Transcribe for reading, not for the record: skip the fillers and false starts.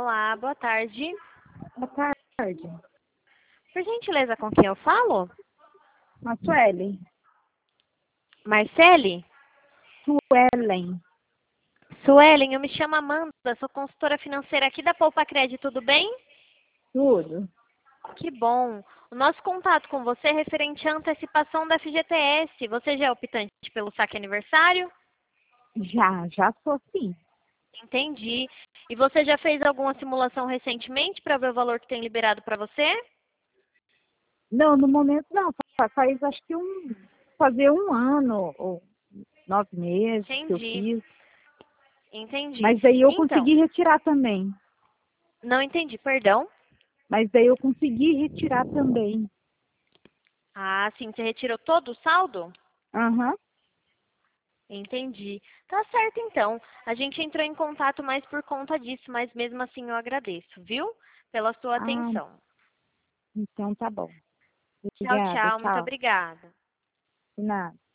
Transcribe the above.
Olá, boa tarde. Boa tarde. Por gentileza, com quem eu falo? A Suelen. Marcele? Suelen. Suelen, eu me chamo Amanda, sou consultora financeira aqui da Poupa Crédito, tudo bem? Tudo. Que bom. O nosso contato com você é referente à antecipação da FGTS. Você já é optante pelo saque aniversário? Já sou sim. Entendi. E você já fez alguma simulação recentemente para ver o valor que tem liberado para você? Não, no momento não. Faz acho que fazer um ano ou 9 meses que eu Entendi. fiz. Entendi. Mas daí eu Então, consegui retirar também. não entendi, perdão. Mas daí eu consegui retirar também. Ah, sim, você retirou todo o saldo? Aham. Entendi. Tá certo, então. A gente entrou em contato mais por conta disso, mas mesmo assim eu agradeço, viu? Pela sua Ah, atenção. então tá bom. Tchau, Obrigada. tchau. Muito Tchau. obrigada. De nada.